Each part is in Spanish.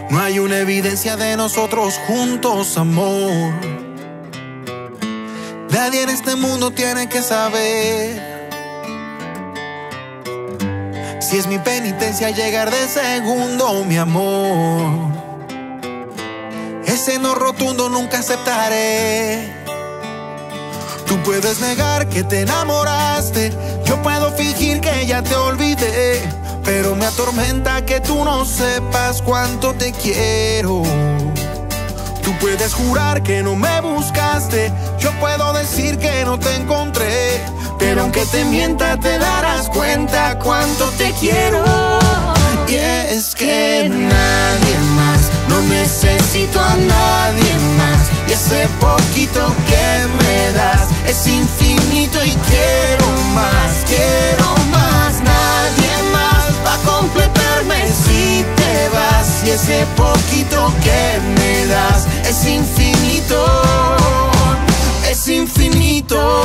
No hay una evidencia de nosotros juntos, amor. Nadie en este mundo tiene que saber si es mi penitencia llegar de segundo, mi amor. Ese no rotundo nunca aceptaré. Tú puedes negar que te enamoraste, yo puedo fingir que ya te olvidé, pero me atormenta que tú no sepas cuánto te quiero. Tú puedes jurar que no me buscaste, yo puedo decir que no te encontré, pero aunque te mienta te darás cuenta cuánto te quiero. Y es que nadie más, no necesito a nadie más, y ese poquito que me das es infinito y quiero más, quiero más. Nadie más va a completarme si te vas, y ese poquito que me das es infinito, es infinito.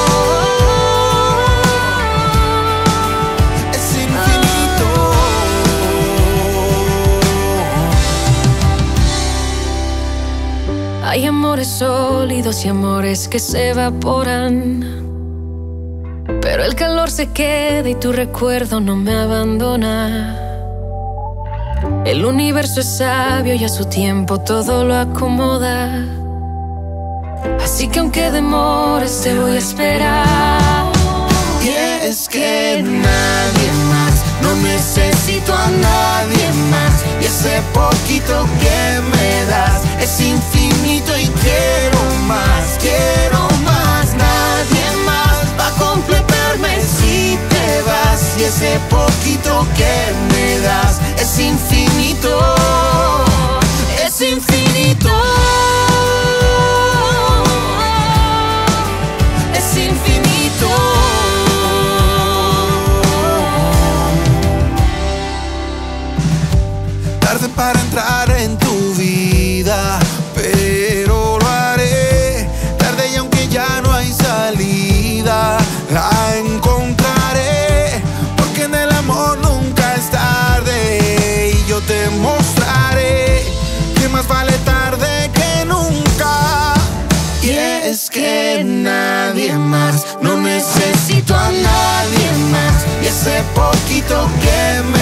Hay amores sólidos y amores que se evaporan, pero el calor se queda y tu recuerdo no me abandona. El universo es sabio y a su tiempo todo lo acomoda, así que aunque demores te voy a esperar. Y es que nadie más, no necesito a nadie más, y ese poquito que me das es infinito y quiero más, quiero más. Nadie más va a completarme si te vas, y ese poquito que me das es infinito, es infinito, es infinito. Tarde para entrar en tu vida, pero lo haré. Tarde y aunque ya no hay salida, la encontraré, porque en el amor nunca es tarde. Y yo te mostraré que más vale tarde que nunca. Y es que nadie más, no necesito a nadie más, y ese poquito que me